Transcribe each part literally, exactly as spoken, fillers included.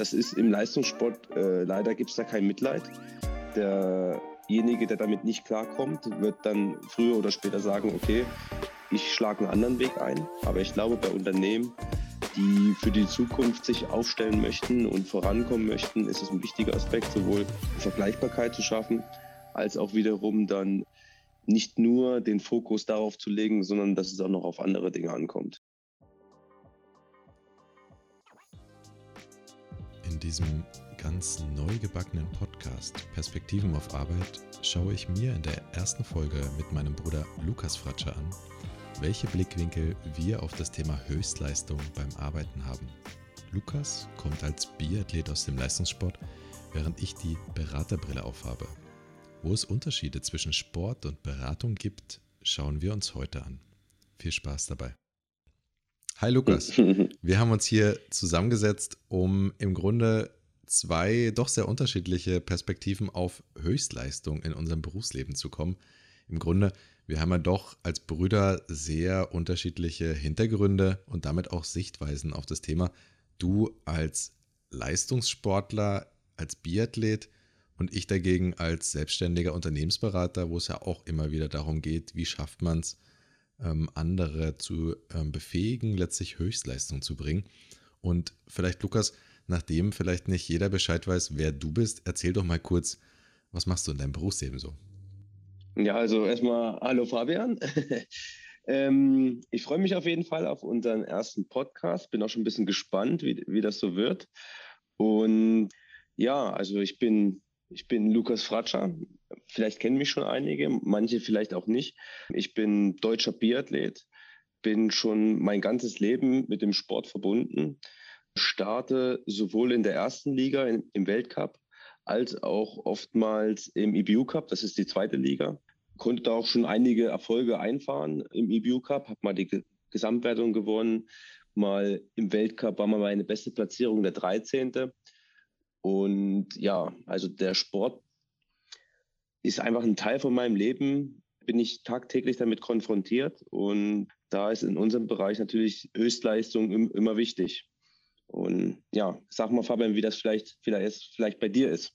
Das ist im Leistungssport, äh, leider gibt es da kein Mitleid. Derjenige, der damit nicht klarkommt, wird dann früher oder später sagen, okay, ich schlage einen anderen Weg ein. Aber ich glaube, bei Unternehmen, die für die Zukunft sich aufstellen möchten und vorankommen möchten, ist es ein wichtiger Aspekt, sowohl Vergleichbarkeit zu schaffen, als auch wiederum dann nicht nur den Fokus darauf zu legen, sondern dass es auch noch auf andere Dinge ankommt. In diesem ganz neu gebackenen Podcast Perspektiven auf Arbeit schaue ich mir in der ersten Folge mit meinem Bruder Lukas Fratscher an, welche Blickwinkel wir auf das Thema Höchstleistung beim Arbeiten haben. Lukas kommt als Biathlet aus dem Leistungssport, während ich die Beraterbrille aufhabe. Wo es Unterschiede zwischen Sport und Beratung gibt, schauen wir uns heute an. Viel Spaß dabei. Hi Lukas, wir haben uns hier zusammengesetzt, um im Grunde zwei doch sehr unterschiedliche Perspektiven auf Höchstleistung in unserem Berufsleben zu kommen. Im Grunde, wir haben ja doch als Brüder sehr unterschiedliche Hintergründe und damit auch Sichtweisen auf das Thema. Du als Leistungssportler, als Biathlet und ich dagegen als selbstständiger Unternehmensberater, wo es ja auch immer wieder darum geht, wie schafft man es, andere zu befähigen, letztlich Höchstleistung zu bringen. Und vielleicht, Lukas, nachdem vielleicht nicht jeder Bescheid weiß, wer du bist, erzähl doch mal kurz, was machst du in deinem Berufsleben so? Ja, also erstmal hallo Fabian. ähm, ich freue mich auf jeden Fall auf unseren ersten Podcast. Bin auch schon ein bisschen gespannt, wie, wie das so wird. Und ja, also ich bin, ich bin Lukas Fratscher. Vielleicht kennen mich schon einige, manche vielleicht auch nicht. Ich bin deutscher Biathlet, bin schon mein ganzes Leben mit dem Sport verbunden. Starte sowohl in der ersten Liga in, im Weltcup als auch oftmals im I B U Cup, das ist die zweite Liga. Konnte da auch schon einige Erfolge einfahren im I B U Cup, habe mal die Ge- Gesamtwertung gewonnen, mal im Weltcup war mal meine beste Platzierung der dreizehnte. Und ja, also der Sport ist einfach ein Teil von meinem Leben, bin ich tagtäglich damit konfrontiert und da ist in unserem Bereich natürlich Höchstleistung im, immer wichtig. Und ja, sag mal Fabian, wie das vielleicht, vielleicht, vielleicht bei dir ist.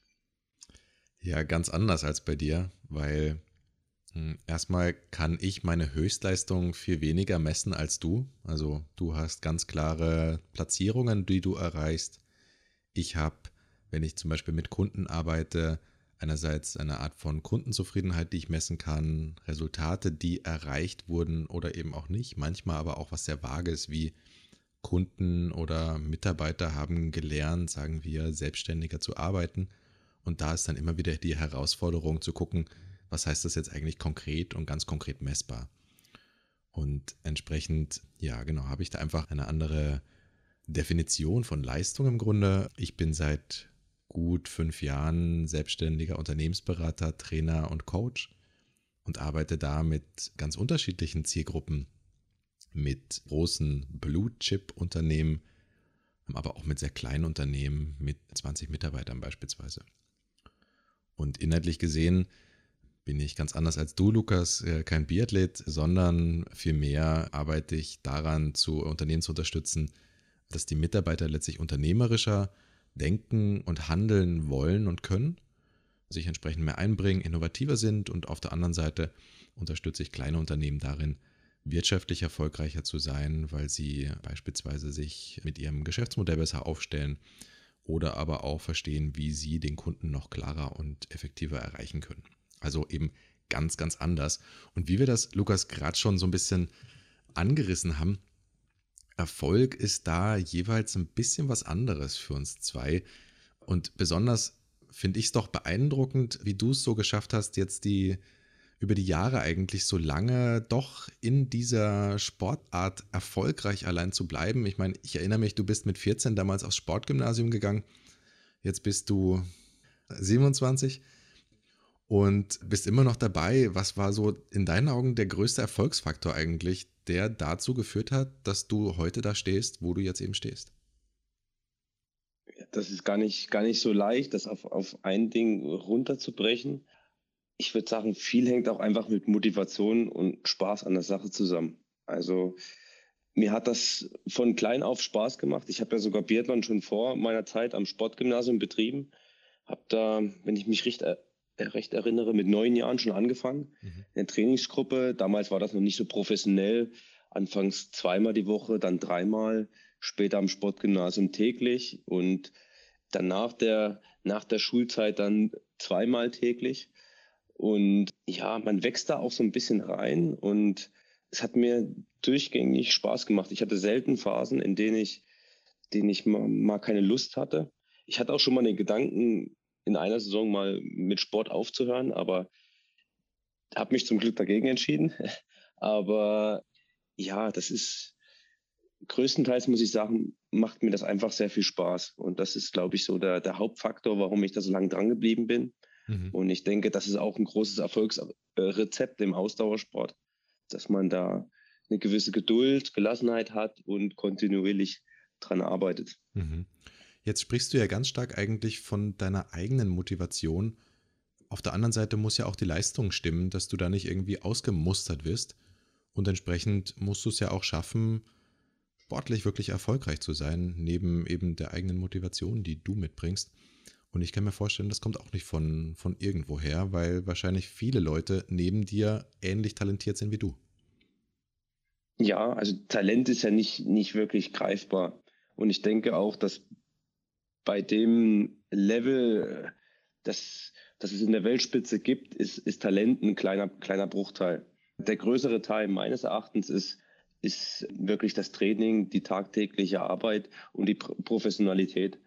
Ja, ganz anders als bei dir, weil mh, erstmal kann ich meine Höchstleistung viel weniger messen als du. Also du hast ganz klare Platzierungen, die du erreichst. Ich habe, wenn ich zum Beispiel mit Kunden arbeite, einerseits eine Art von Kundenzufriedenheit, die ich messen kann, Resultate, die erreicht wurden oder eben auch nicht. Manchmal aber auch was sehr Vages wie Kunden oder Mitarbeiter haben gelernt, sagen wir, selbstständiger zu arbeiten. Und da ist dann immer wieder die Herausforderung zu gucken, was heißt das jetzt eigentlich konkret und ganz konkret messbar. Und entsprechend, ja genau, habe ich da einfach eine andere Definition von Leistung im Grunde. Ich bin seit gut fünf Jahren selbstständiger Unternehmensberater, Trainer und Coach und arbeite da mit ganz unterschiedlichen Zielgruppen, mit großen Blue-Chip-Unternehmen, aber auch mit sehr kleinen Unternehmen mit zwanzig Mitarbeitern beispielsweise. Und inhaltlich gesehen bin ich ganz anders als du, Lukas, kein Biathlet, sondern vielmehr arbeite ich daran, zu Unternehmen zu unterstützen, dass die Mitarbeiter letztlich unternehmerischer denken und handeln wollen und können, sich entsprechend mehr einbringen, innovativer sind und auf der anderen Seite unterstütze ich kleine Unternehmen darin, wirtschaftlich erfolgreicher zu sein, weil sie beispielsweise sich mit ihrem Geschäftsmodell besser aufstellen oder aber auch verstehen, wie sie den Kunden noch klarer und effektiver erreichen können. Also eben ganz, ganz anders. Und wie wir das, Lukas, gerade schon so ein bisschen angerissen haben, Erfolg ist da jeweils ein bisschen was anderes für uns zwei. Und besonders finde ich es doch beeindruckend, wie du es so geschafft hast, jetzt die über die Jahre eigentlich so lange doch in dieser Sportart erfolgreich allein zu bleiben. Ich meine, ich erinnere mich, du bist mit vierzehn damals aufs Sportgymnasium gegangen. Jetzt bist du siebenundzwanzig und bist immer noch dabei. Was war so in deinen Augen der größte Erfolgsfaktor eigentlich, der dazu geführt hat, dass du heute da stehst, wo du jetzt eben stehst? Das ist gar nicht, gar nicht so leicht, das auf, auf ein Ding runterzubrechen. Ich würde sagen, viel hängt auch einfach mit Motivation und Spaß an der Sache zusammen. Also mir hat das von klein auf Spaß gemacht. Ich habe ja sogar Biathlon schon vor meiner Zeit am Sportgymnasium betrieben. Habe da, wenn ich mich recht, äh, recht erinnere, mit neun Jahren schon angefangen. Mhm. In der Trainingsgruppe. Damals war das noch nicht so professionell. Anfangs zweimal die Woche, dann dreimal. Später am Sportgymnasium täglich. Und dann nach der, nach der Schulzeit dann zweimal täglich. Und ja, man wächst da auch so ein bisschen rein. Und es hat mir durchgängig Spaß gemacht. Ich hatte selten Phasen, in denen ich, denen ich mal, mal keine Lust hatte. Ich hatte auch schon mal den Gedanken, in einer Saison mal mit Sport aufzuhören, aber habe mich zum Glück dagegen entschieden. Aber ja, das ist größtenteils, muss ich sagen, macht mir das einfach sehr viel Spaß. Und das ist, glaube ich, so der, der Hauptfaktor, warum ich da so lange dran geblieben bin. Mhm. Und ich denke, das ist auch ein großes Erfolgsrezept im Ausdauersport, dass man da eine gewisse Geduld, Gelassenheit hat und kontinuierlich dran arbeitet. Mhm. Jetzt sprichst du ja ganz stark eigentlich von deiner eigenen Motivation. Auf der anderen Seite muss ja auch die Leistung stimmen, dass du da nicht irgendwie ausgemustert wirst. Und entsprechend musst du es ja auch schaffen, sportlich wirklich erfolgreich zu sein, neben eben der eigenen Motivation, die du mitbringst. Und ich kann mir vorstellen, das kommt auch nicht von, von irgendwoher, weil wahrscheinlich viele Leute neben dir ähnlich talentiert sind wie du. Ja, also Talent ist ja nicht, nicht wirklich greifbar. Und ich denke auch, dass bei dem Level, das, das es in der Weltspitze gibt, ist, ist Talent ein kleiner, kleiner Bruchteil. Der größere Teil meines Erachtens ist, ist wirklich das Training, die tagtägliche Arbeit und die Professionalität.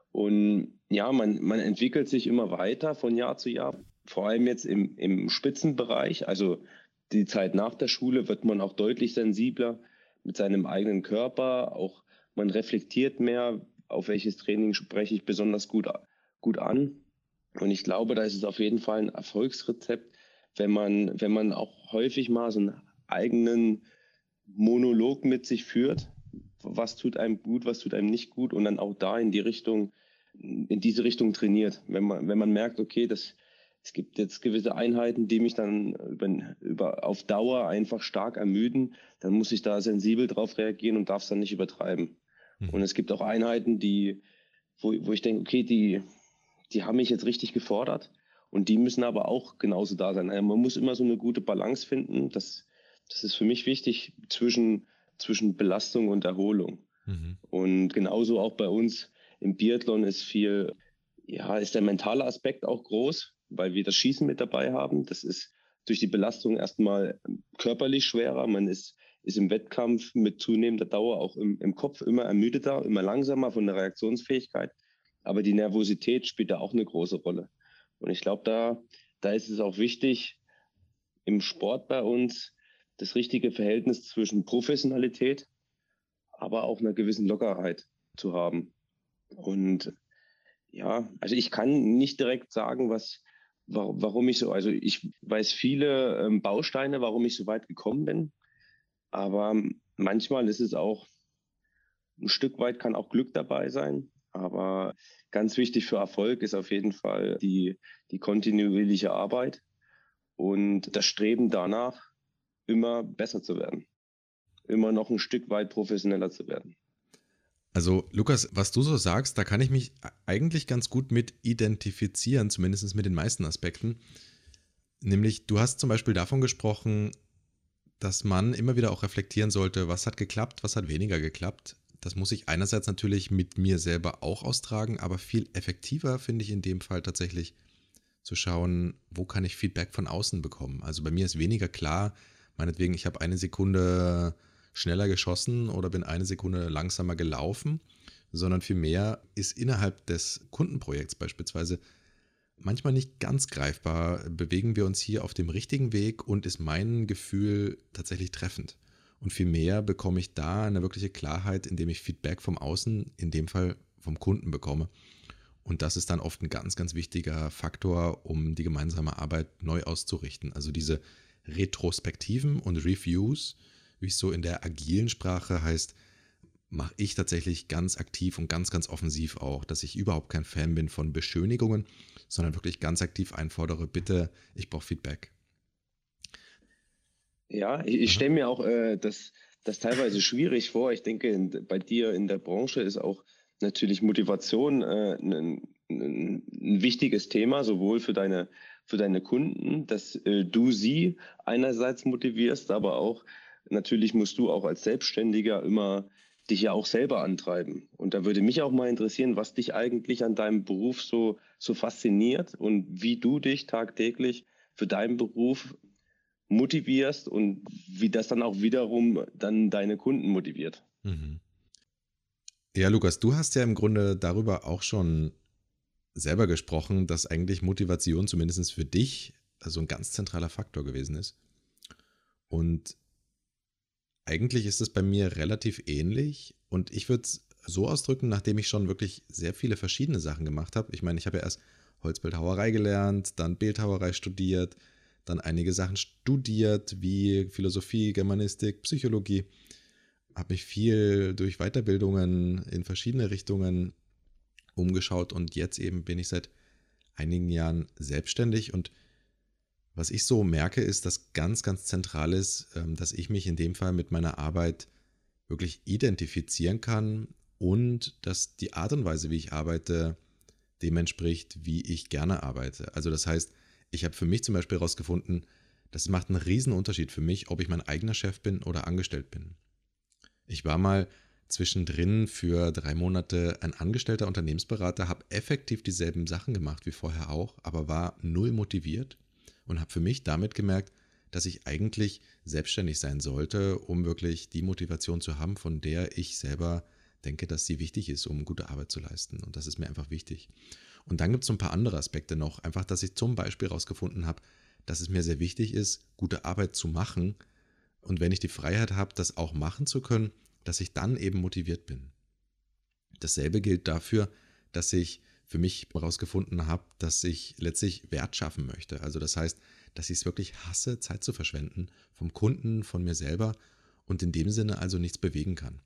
Und ja, man, man entwickelt sich immer weiter von Jahr zu Jahr, vor allem jetzt im, im Spitzenbereich. Also die Zeit nach der Schule wird man auch deutlich sensibler mit seinem eigenen Körper. Auch man reflektiert mehr, auf welches Training spreche ich besonders gut, gut an. Und ich glaube, da ist es auf jeden Fall ein Erfolgsrezept, wenn man, wenn man auch häufig mal so einen eigenen Monolog mit sich führt. Was tut einem gut, was tut einem nicht gut und dann auch da in die Richtung, in diese Richtung trainiert. Wenn man, wenn man merkt, okay, das, es gibt jetzt gewisse Einheiten, die mich dann über, über, auf Dauer einfach stark ermüden, dann muss ich da sensibel drauf reagieren und darf es dann nicht übertreiben. Mhm. Und es gibt auch Einheiten, die, wo, wo ich denke, okay, die, die haben mich jetzt richtig gefordert und die müssen aber auch genauso da sein. Also man muss immer so eine gute Balance finden. Das, das ist für mich wichtig zwischen, zwischen Belastung und Erholung. Mhm. Und genauso auch bei uns im Biathlon ist viel, ja, ist der mentale Aspekt auch groß, weil wir das Schießen mit dabei haben. Das ist durch die Belastung erstmal körperlich schwerer. Man ist, ist im Wettkampf mit zunehmender Dauer auch im, im Kopf immer ermüdeter, immer langsamer von der Reaktionsfähigkeit. Aber die Nervosität spielt da auch eine große Rolle. Und ich glaube, da, da ist es auch wichtig, im Sport bei uns das richtige Verhältnis zwischen Professionalität, aber auch einer gewissen Lockerheit zu haben. Und ja, also ich kann nicht direkt sagen, was, warum ich so, also ich weiß viele ähm, Bausteine, warum ich so weit gekommen bin, aber manchmal ist es auch, ein Stück weit kann auch Glück dabei sein, aber ganz wichtig für Erfolg ist auf jeden Fall die, die kontinuierliche Arbeit und das Streben danach, immer besser zu werden, immer noch ein Stück weit professioneller zu werden. Also Lukas, was du so sagst, da kann ich mich eigentlich ganz gut mit identifizieren, zumindest mit den meisten Aspekten. Nämlich, du hast zum Beispiel davon gesprochen, dass man immer wieder auch reflektieren sollte, was hat geklappt, was hat weniger geklappt. Das muss ich einerseits natürlich mit mir selber auch austragen, aber viel effektiver finde ich in dem Fall tatsächlich zu schauen, wo kann ich Feedback von außen bekommen. Also bei mir ist weniger klar, meinetwegen, ich habe eine Sekunde schneller geschossen oder bin eine Sekunde langsamer gelaufen, sondern vielmehr ist innerhalb des Kundenprojekts beispielsweise manchmal nicht ganz greifbar, bewegen wir uns hier auf dem richtigen Weg und ist mein Gefühl tatsächlich treffend. Und vielmehr bekomme ich da eine wirkliche Klarheit, indem ich Feedback vom Außen, in dem Fall vom Kunden bekomme. Und das ist dann oft ein ganz, ganz wichtiger Faktor, um die gemeinsame Arbeit neu auszurichten. Also diese Retrospektiven und Reviews, wie es so in der agilen Sprache heißt, mache ich tatsächlich ganz aktiv und ganz, ganz offensiv auch, dass ich überhaupt kein Fan bin von Beschönigungen, sondern wirklich ganz aktiv einfordere, bitte, ich brauche Feedback. Ja, ich, ich stelle mir auch äh, das, das teilweise schwierig vor. Ich denke, in, bei dir in der Branche ist auch natürlich Motivation äh, ein, ein, ein wichtiges Thema, sowohl für deine, für deine Kunden, dass äh, du sie einerseits motivierst, aber auch natürlich musst du auch als Selbstständiger immer dich ja auch selber antreiben. Und da würde mich auch mal interessieren, was dich eigentlich an deinem Beruf so, so fasziniert und wie du dich tagtäglich für deinen Beruf motivierst und wie das dann auch wiederum dann deine Kunden motiviert. Mhm. Ja, Lukas, du hast ja im Grunde darüber auch schon selber gesprochen, dass eigentlich Motivation zumindest für dich also ein ganz zentraler Faktor gewesen ist. Und eigentlich ist es bei mir relativ ähnlich und ich würde es so ausdrücken, nachdem ich schon wirklich sehr viele verschiedene Sachen gemacht habe. Ich meine, ich habe ja erst Holzbildhauerei gelernt, dann Bildhauerei studiert, dann einige Sachen studiert, wie Philosophie, Germanistik, Psychologie. Habe mich viel durch Weiterbildungen in verschiedene Richtungen umgeschaut und jetzt eben bin ich seit einigen Jahren selbstständig und was ich so merke, ist, dass ganz, ganz zentral ist, dass ich mich in dem Fall mit meiner Arbeit wirklich identifizieren kann und dass die Art und Weise, wie ich arbeite, dem entspricht, wie ich gerne arbeite. Also das heißt, ich habe für mich zum Beispiel herausgefunden, das macht einen riesen Unterschied für mich, ob ich mein eigener Chef bin oder angestellt bin. Ich war mal zwischendrin für drei Monate ein angestellter Unternehmensberater, habe effektiv dieselben Sachen gemacht wie vorher auch, aber war null motiviert und habe für mich damit gemerkt, dass ich eigentlich selbstständig sein sollte, um wirklich die Motivation zu haben, von der ich selber denke, dass sie wichtig ist, um gute Arbeit zu leisten. Und das ist mir einfach wichtig. Und dann gibt es so ein paar andere Aspekte noch. Einfach, dass ich zum Beispiel herausgefunden habe, dass es mir sehr wichtig ist, gute Arbeit zu machen. Und wenn ich die Freiheit habe, das auch machen zu können, dass ich dann eben motiviert bin. Dasselbe gilt dafür, dass ich für mich herausgefunden habe, dass ich letztlich Wert schaffen möchte. Also das heißt, dass ich es wirklich hasse, Zeit zu verschwenden, vom Kunden, von mir selber und in dem Sinne also nichts bewegen kann.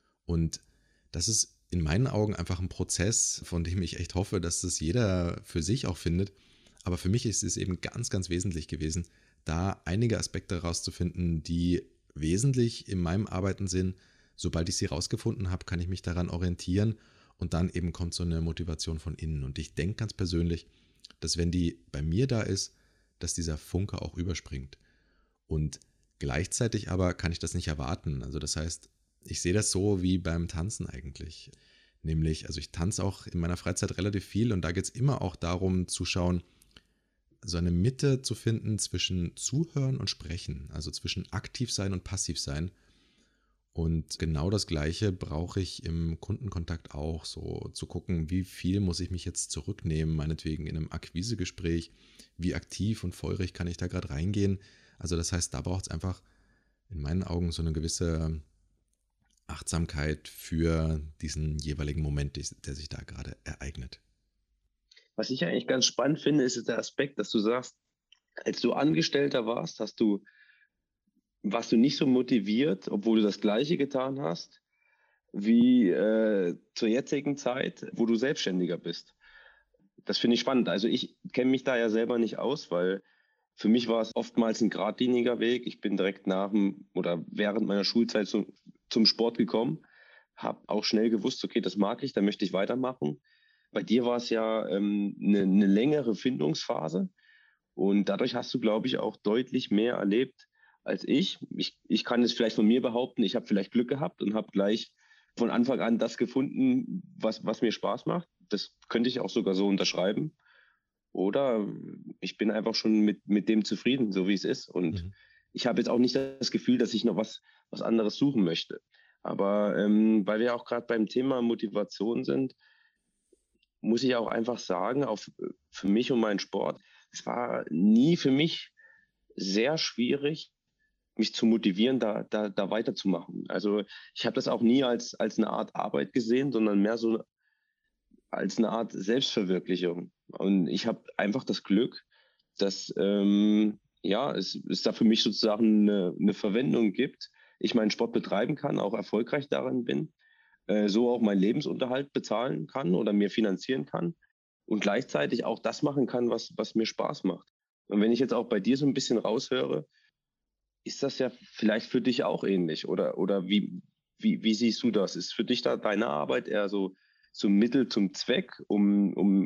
Und das ist in meinen Augen einfach ein Prozess, von dem ich echt hoffe, dass das jeder für sich auch findet. Aber für mich ist es eben ganz, ganz wesentlich gewesen, da einige Aspekte herauszufinden, die wesentlich in meinem Arbeiten sind. Sobald ich sie rausgefunden habe, kann ich mich daran orientieren und dann eben kommt so eine Motivation von innen. Und ich denke ganz persönlich, dass wenn die bei mir da ist, dass dieser Funke auch überspringt. Und gleichzeitig aber kann ich das nicht erwarten. Also das heißt, ich sehe das so wie beim Tanzen eigentlich. Nämlich, also ich tanze auch in meiner Freizeit relativ viel und da geht es immer auch darum zu schauen, so eine Mitte zu finden zwischen Zuhören und Sprechen, also zwischen aktiv sein und passiv sein. Und genau das Gleiche brauche ich im Kundenkontakt auch, so zu gucken, wie viel muss ich mich jetzt zurücknehmen, meinetwegen in einem Akquisegespräch, wie aktiv und feurig kann ich da gerade reingehen. Also das heißt, da braucht es einfach in meinen Augen so eine gewisse Achtsamkeit für diesen jeweiligen Moment, der sich da gerade ereignet. Was ich eigentlich ganz spannend finde, ist der Aspekt, dass du sagst, als du Angestellter warst, hast du, warst du nicht so motiviert, obwohl du das Gleiche getan hast, wie äh, zur jetzigen Zeit, wo du Selbstständiger bist. Das finde ich spannend. Also ich kenne mich da ja selber nicht aus, weil für mich war es oftmals ein geradliniger Weg. Ich bin direkt nach dem oder während meiner Schulzeit zum, zum Sport gekommen, habe auch schnell gewusst, okay, das mag ich, da möchte ich weitermachen. Bei dir war es ja ähm, eine, eine längere Findungsphase und dadurch hast du, glaube ich, auch deutlich mehr erlebt als ich. Ich, ich kann es vielleicht von mir behaupten, ich habe vielleicht Glück gehabt und habe gleich von Anfang an das gefunden, was, was mir Spaß macht. Das könnte ich auch sogar so unterschreiben. Oder ich bin einfach schon mit, mit dem zufrieden, so wie es ist. Und Mhm. ich habe jetzt auch nicht das Gefühl, dass ich noch was, was anderes suchen möchte. Aber ähm, weil wir auch gerade beim Thema Motivation sind, muss ich auch einfach sagen, auch für mich und meinen Sport, es war nie für mich sehr schwierig, mich zu motivieren, da, da, da weiterzumachen. Also ich habe das auch nie als, als eine Art Arbeit gesehen, sondern mehr so als eine Art Selbstverwirklichung. Und ich habe einfach das Glück, dass ähm, ja, es, es da für mich sozusagen eine, eine Verwendung gibt, ich meinen Sport betreiben kann, auch erfolgreich darin bin, äh, so auch meinen Lebensunterhalt bezahlen kann oder mir finanzieren kann und gleichzeitig auch das machen kann, was, was mir Spaß macht. Und wenn ich jetzt auch bei dir so ein bisschen raushöre, ist das ja vielleicht für dich auch ähnlich oder, oder wie, wie, wie siehst du das? Ist für dich da deine Arbeit eher so, so Mittel zum Zweck, um, um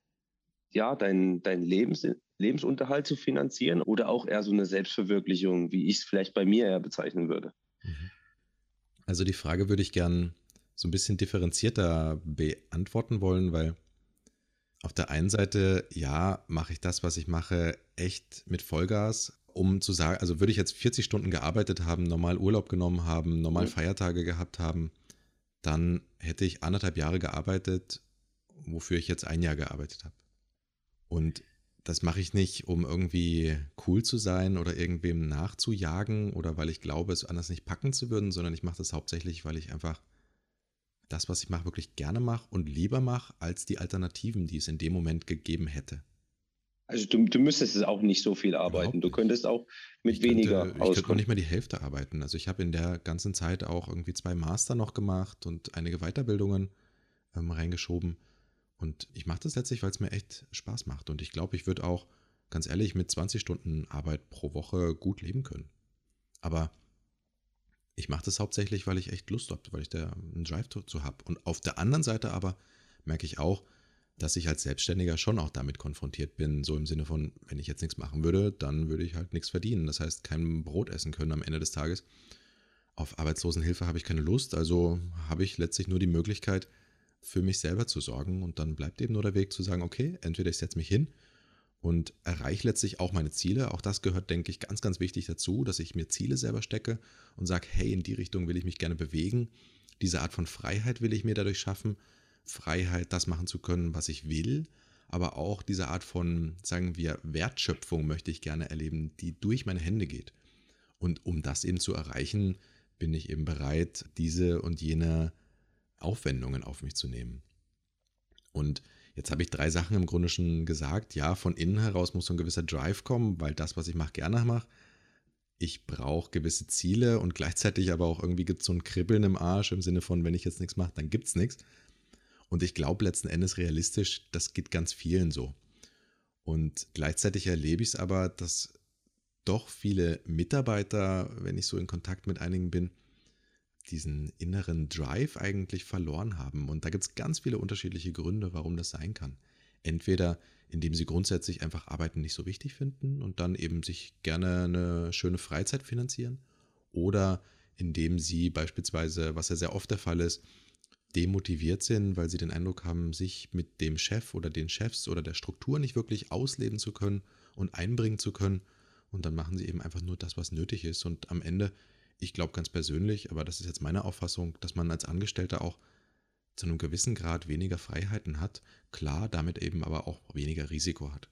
ja, deinen dein Lebens, Lebensunterhalt zu finanzieren oder auch eher so eine Selbstverwirklichung, wie ich es vielleicht bei mir eher bezeichnen würde? Mhm. Also die Frage würde ich gern so ein bisschen differenzierter beantworten wollen, weil auf der einen Seite, ja, mache ich das, was ich mache, echt mit Vollgas, um zu sagen, also würde ich jetzt vierzig Stunden gearbeitet haben, normal Urlaub genommen haben, normal Mhm. Feiertage gehabt haben, dann hätte ich anderthalb Jahre gearbeitet, wofür ich jetzt ein Jahr gearbeitet habe. Und das mache ich nicht, um irgendwie cool zu sein oder irgendwem nachzujagen oder weil ich glaube, es anders nicht packen zu würden, sondern ich mache das hauptsächlich, weil ich einfach das, was ich mache, wirklich gerne mache und lieber mache als die Alternativen, die es in dem Moment gegeben hätte. Also du, du müsstest es auch nicht so viel arbeiten. Überhaupt Du nicht. könntest auch Ich mit könnte, weniger ich könnte noch auskommen. nicht mal die Hälfte arbeiten. Also ich habe in der ganzen Zeit auch irgendwie zwei Master noch gemacht und einige Weiterbildungen ähm, reingeschoben. Und ich mache das letztlich, weil es mir echt Spaß macht. Und ich glaube, ich würde auch, ganz ehrlich, mit zwanzig Stunden Arbeit pro Woche gut leben können. Aber ich mache das hauptsächlich, weil ich echt Lust habe, weil ich da einen Drive zu habe. Und auf der anderen Seite aber merke ich auch, dass ich als Selbstständiger schon auch damit konfrontiert bin, so im Sinne von, wenn ich jetzt nichts machen würde, dann würde ich halt nichts verdienen. Das heißt, kein Brot essen können am Ende des Tages. Auf Arbeitslosenhilfe habe ich keine Lust, also habe ich letztlich nur die Möglichkeit, für mich selber zu sorgen. Und dann bleibt eben nur der Weg zu sagen, okay, entweder ich setze mich hin und erreiche letztlich auch meine Ziele. Auch das gehört, denke ich, ganz, ganz wichtig dazu, dass ich mir Ziele selber stecke und sage, hey, in die Richtung will ich mich gerne bewegen. Diese Art von Freiheit will ich mir dadurch schaffen. Freiheit, das machen zu können, was ich will. Aber auch diese Art von, sagen wir, Wertschöpfung möchte ich gerne erleben, die durch meine Hände geht. Und um das eben zu erreichen, bin ich eben bereit, diese und jene Aufwendungen auf mich zu nehmen. Und jetzt habe ich drei Sachen im Grunde schon gesagt. Ja, von innen heraus muss so ein gewisser Drive kommen, weil das, was ich mache, gerne mache. Ich brauche gewisse Ziele und gleichzeitig aber auch irgendwie gibt es so ein Kribbeln im Arsch im Sinne von, wenn ich jetzt nichts mache, dann gibt es nichts. Und ich glaube letzten Endes realistisch, das geht ganz vielen so. Und gleichzeitig erlebe ich es aber, dass doch viele Mitarbeiter, wenn ich so in Kontakt mit einigen bin, diesen inneren Drive eigentlich verloren haben. Und da gibt es ganz viele unterschiedliche Gründe, warum das sein kann. Entweder indem sie grundsätzlich einfach Arbeiten nicht so wichtig finden und dann eben sich gerne eine schöne Freizeit finanzieren. Oder indem sie beispielsweise, was ja sehr oft der Fall ist, demotiviert sind, weil sie den Eindruck haben, sich mit dem Chef oder den Chefs oder der Struktur nicht wirklich ausleben zu können und einbringen zu können. Und dann machen sie eben einfach nur das, was nötig ist. Und am Ende, ich glaube ganz persönlich, aber das ist jetzt meine Auffassung, dass man als Angestellter auch zu einem gewissen Grad weniger Freiheiten hat, klar, damit eben aber auch weniger Risiko hat.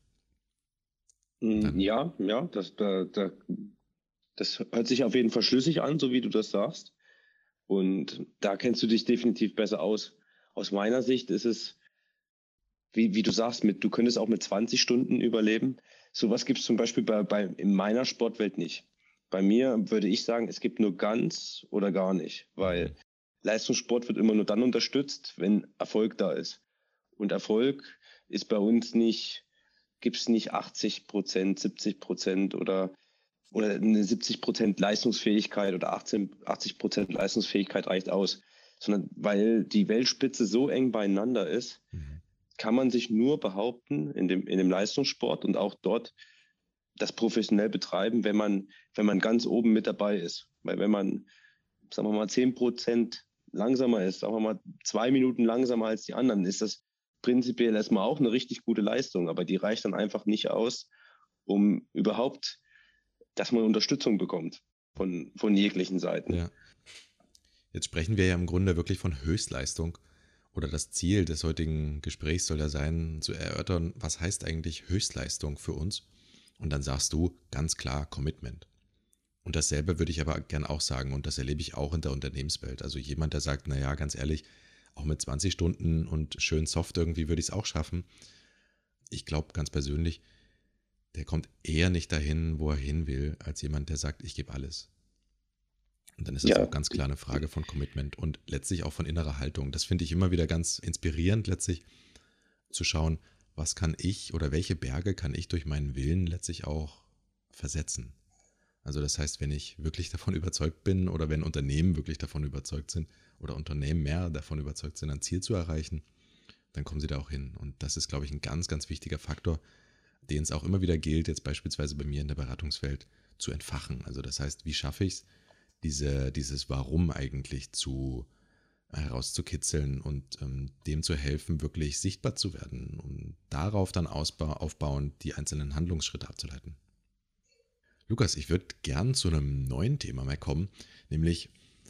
Und Mm, dann, Ja, ja, das, da, da, das hört sich auf jeden Fall schlüssig an, so wie du das sagst. Und da kennst du dich definitiv besser aus. Aus meiner Sicht ist es, wie, wie du sagst, mit, du könntest auch mit zwanzig Stunden überleben. Sowas gibt es zum Beispiel bei, bei, in meiner Sportwelt nicht. Bei mir würde ich sagen, es gibt nur ganz oder gar nicht, weil mhm, Leistungssport wird immer nur dann unterstützt, wenn Erfolg da ist. Und Erfolg ist bei uns nicht, gibt es nicht achtzig Prozent, siebzig Prozent oder, oder eine siebzig Prozent Leistungsfähigkeit oder achtzehn, achtzig Prozent Leistungsfähigkeit reicht aus, sondern weil die Weltspitze so eng beieinander ist, mhm. kann man sich nur behaupten in dem, in dem Leistungssport und auch dort das professionell betreiben, wenn man, wenn man ganz oben mit dabei ist. Weil wenn man, sagen wir mal, zehn Prozent langsamer ist, sagen wir mal zwei Minuten langsamer als die anderen, ist das prinzipiell erstmal auch eine richtig gute Leistung, aber die reicht dann einfach nicht aus, um überhaupt, dass man Unterstützung bekommt von, von jeglichen Seiten. Ja. Jetzt sprechen wir ja im Grunde wirklich von Höchstleistung. Oder das Ziel des heutigen Gesprächs soll ja sein, zu erörtern, was heißt eigentlich Höchstleistung für uns? Und dann sagst du ganz klar Commitment. Und dasselbe würde ich aber gern auch sagen und das erlebe ich auch in der Unternehmenswelt. Also jemand, der sagt, naja, ganz ehrlich, auch mit zwanzig Stunden und schön soft irgendwie würde ich es auch schaffen. Ich glaube ganz persönlich, der kommt eher nicht dahin, wo er hin will, als jemand, der sagt, ich gebe alles. Und dann ist das Ja, auch ganz klar eine Frage von Commitment und letztlich auch von innerer Haltung. Das finde ich immer wieder ganz inspirierend, letztlich zu schauen, was kann ich oder welche Berge kann ich durch meinen Willen letztlich auch versetzen. Also das heißt, wenn ich wirklich davon überzeugt bin oder wenn Unternehmen wirklich davon überzeugt sind oder Unternehmen mehr davon überzeugt sind, ein Ziel zu erreichen, dann kommen sie da auch hin. Und das ist, glaube ich, ein ganz, ganz wichtiger Faktor, den es auch immer wieder gilt, jetzt beispielsweise bei mir in der Beratungswelt zu entfachen. Also das heißt, wie schaffe ich es, diese, dieses Warum eigentlich zu herauszukitzeln und ähm, dem zu helfen, wirklich sichtbar zu werden, um darauf dann ausbau, aufbauend die einzelnen Handlungsschritte abzuleiten. Lukas, ich würde gern zu einem neuen Thema mal kommen, nämlich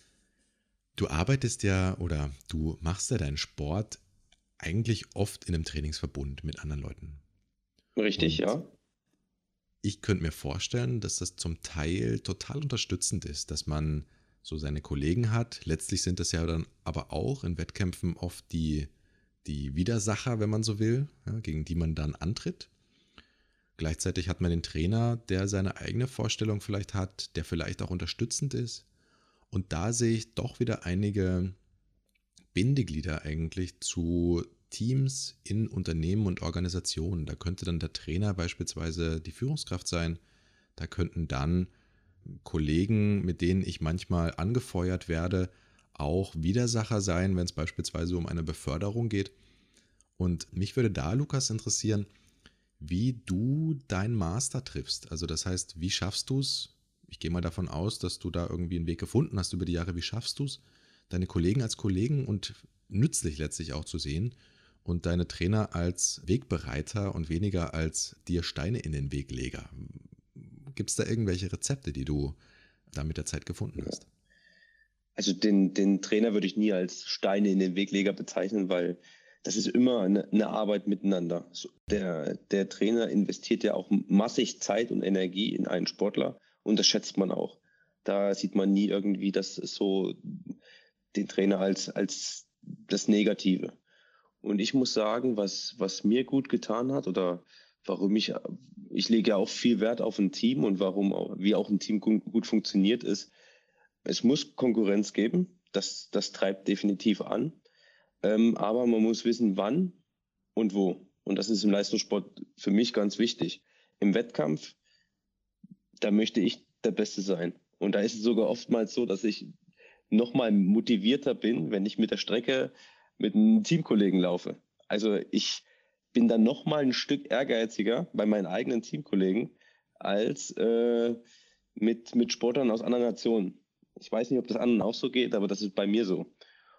du arbeitest ja oder du machst ja deinen Sport eigentlich oft in einem Trainingsverbund mit anderen Leuten. Richtig, Und ja. ich könnte mir vorstellen, dass das zum Teil total unterstützend ist, dass man so seine Kollegen hat. Letztlich sind das ja dann aber auch in Wettkämpfen oft die, die Widersacher, wenn man so will, ja, gegen die man dann antritt. Gleichzeitig hat man den Trainer, der seine eigene Vorstellung vielleicht hat, der vielleicht auch unterstützend ist. Und da sehe ich doch wieder einige Bindeglieder eigentlich zu Teams in Unternehmen und Organisationen. Da könnte dann der Trainer beispielsweise die Führungskraft sein. Da könnten dann Kollegen, mit denen ich manchmal angefeuert werde, auch Widersacher sein, wenn es beispielsweise um eine Beförderung geht. Und mich würde da, Lukas, interessieren, wie du deinen Master triffst. Also das heißt, wie schaffst du es? Ich gehe mal davon aus, dass du da irgendwie einen Weg gefunden hast über die Jahre. Wie schaffst du es, deine Kollegen als Kollegen und nützlich letztlich auch zu sehen und deine Trainer als Wegbereiter und weniger als dir Steine in den Wegleger? Gibt es da irgendwelche Rezepte, die du da mit der Zeit gefunden hast? Also den, den Trainer würde ich nie als Steine in den Wegleger bezeichnen, weil das ist immer eine, eine Arbeit miteinander. So, der, der Trainer investiert ja auch massig Zeit und Energie in einen Sportler und das schätzt man auch. Da sieht man nie irgendwie das so den Trainer als, als das Negative. Und ich muss sagen, was, was mir gut getan hat oder warum ich, ich lege ja auch viel Wert auf ein Team und warum auch, wie auch ein Team gut, gut funktioniert ist, es muss Konkurrenz geben, das, das treibt definitiv an, ähm, aber man muss wissen, wann und wo. Und das ist im Leistungssport für mich ganz wichtig. Im Wettkampf, da möchte ich der Beste sein. Und da ist es sogar oftmals so, dass ich noch mal motivierter bin, wenn ich mit der Strecke mit einem Teamkollegen laufe. Also ich bin dann noch mal ein Stück ehrgeiziger bei meinen eigenen Teamkollegen als äh, mit, mit Sportlern aus anderen Nationen. Ich weiß nicht, ob das anderen auch so geht, aber das ist bei mir so.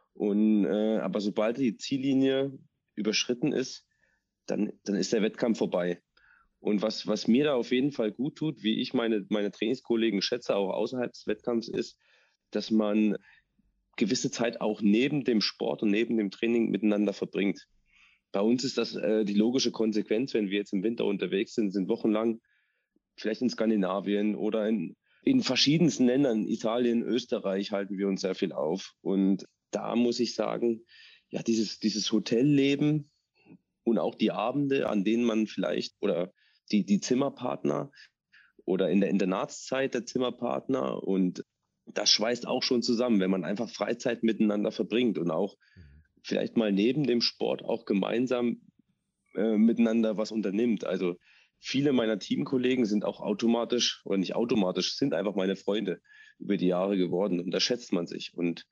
Und äh, aber sobald die Ziellinie überschritten ist, dann, dann ist der Wettkampf vorbei. Und was, was mir da auf jeden Fall gut tut, wie ich meine, meine Trainingskollegen schätze, auch außerhalb des Wettkampfs, ist, dass man gewisse Zeit auch neben dem Sport und neben dem Training miteinander verbringt. Bei uns ist das äh, die logische Konsequenz, wenn wir jetzt im Winter unterwegs sind, sind wochenlang vielleicht in Skandinavien oder in, in verschiedensten Ländern, Italien, Österreich, halten wir uns sehr viel auf. Und da muss ich sagen, ja, dieses, dieses Hotelleben und auch die Abende, an denen man vielleicht oder die, die Zimmerpartner oder in der Internatszeit der Zimmerpartner und das schweißt auch schon zusammen, wenn man einfach Freizeit miteinander verbringt und auch Mhm. vielleicht mal neben dem Sport auch gemeinsam äh, miteinander was unternimmt. Also viele meiner Teamkollegen sind auch automatisch oder nicht automatisch, sind einfach meine Freunde über die Jahre geworden und da schätzt man sich und